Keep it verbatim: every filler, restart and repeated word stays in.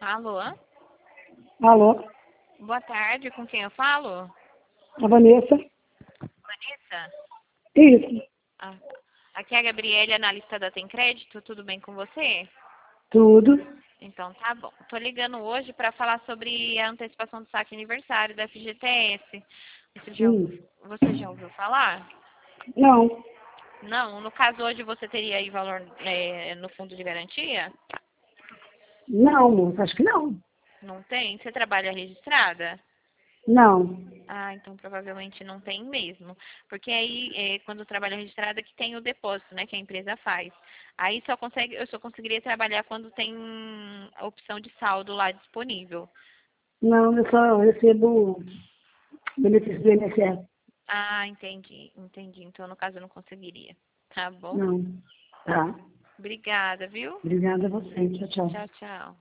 Alô? Alô? Boa tarde, com quem eu falo? A Vanessa? Vanessa? Isso, Ah, aqui é a Gabriele, analista da Tem Crédito, tudo bem com você? tudo. Então tá bom. Tô ligando hoje para falar sobre a antecipação do saque aniversário da F G T S. Você já, Hum. ouviu- você já ouviu falar? Não, Não, no caso hoje você teria aí valor é, no fundo de garantia? não, moça, acho que não. Não tem? Você trabalha registrada? Não. Ah, então provavelmente não tem mesmo. Porque aí, é, quando trabalha registrada, que tem o depósito, né, que a empresa faz. Aí só consegue, eu só conseguiria trabalhar quando tem a opção de saldo lá disponível. Não, eu só recebo benefício do I N S S. Ah, entendi, entendi. Então, no caso, eu não conseguiria. Tá bom? Não. Tá. Obrigada, viu? Obrigada a você. Tchau, tchau. Tchau, tchau.